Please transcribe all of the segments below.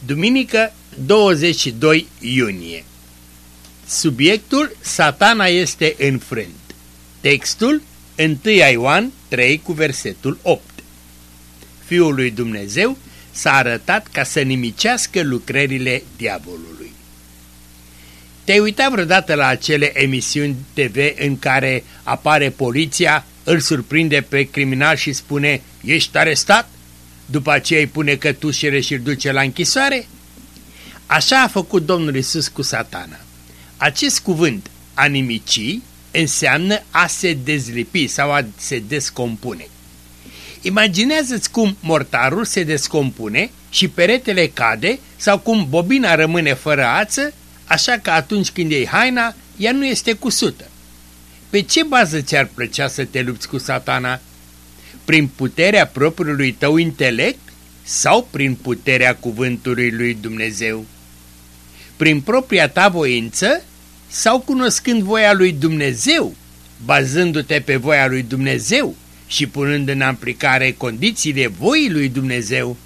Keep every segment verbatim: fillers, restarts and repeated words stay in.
Duminică, douăzeci și doi iunie. Subiectul: Satana este înfrânt. Textul: unu Ioan trei cu versetul opt. Fiul lui Dumnezeu s-a arătat ca să nimicească lucrările diavolului. Te-ai uitat vreodată la acele emisiuni T V în care apare poliția, îl surprinde pe criminal și spune: ești arestat? După aceea îi pune cătușele și îl duce la închisoare? Așa a făcut Domnul Iisus cu Satana. Acest cuvânt, a nimici, înseamnă a se dezlipi sau a se descompune. Imaginează-ți cum mortarul se descompune și peretele cade, sau cum bobina rămâne fără ață, așa că atunci când iei haina, ea nu este cusută. Pe ce bază ți-ar plăcea să te lupți cu Satana? Prin puterea propriului tău intelect sau prin puterea cuvântului lui Dumnezeu? Prin propria ta voință sau cunoscând voia lui Dumnezeu, bazându-te pe voia lui Dumnezeu și punând în aplicare condițiile voii lui Dumnezeu?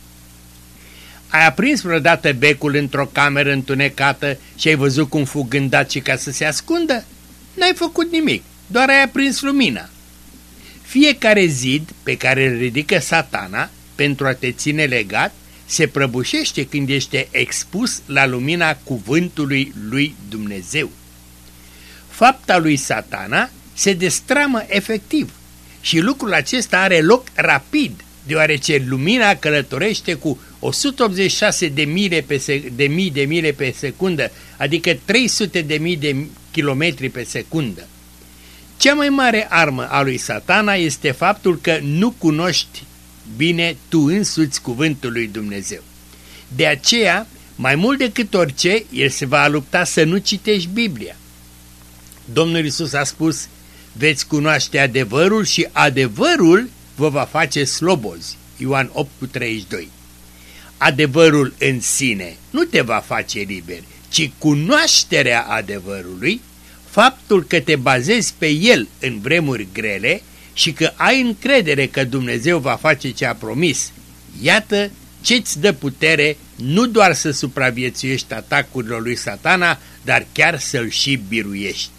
Ai aprins vreodată becul într-o cameră întunecată și ai văzut cum fug gândacii ca să se ascundă? N-ai făcut nimic, doar ai aprins lumina. Fiecare zid pe care îl ridică Satana pentru a te ține legat se prăbușește când ești expus la lumina cuvântului lui Dumnezeu. Fapta lui Satana se destramă efectiv și lucrul acesta are loc rapid, deoarece lumina călătorește cu o sută optzeci și șase de mile pe, sec- de mii de mile pe secundă, adică trei sute de mii de kilometri pe secundă. Cea mai mare armă a lui Satana este faptul că nu cunoști bine tu însuți cuvântul lui Dumnezeu. De aceea, mai mult decât orice, el se va lupta să nu citești Biblia. Domnul Iisus a spus: veți cunoaște adevărul și adevărul vă va face slobozi. Ioan opt cu treizeci și doi. Adevărul în sine nu te va face liber, ci cunoașterea adevărului, faptul că te bazezi pe el în vremuri grele și că ai încredere că Dumnezeu va face ce a promis. Iată ce-ți dă putere nu doar să supraviețuiești atacurilor lui Satana, dar chiar să-l și biruiești.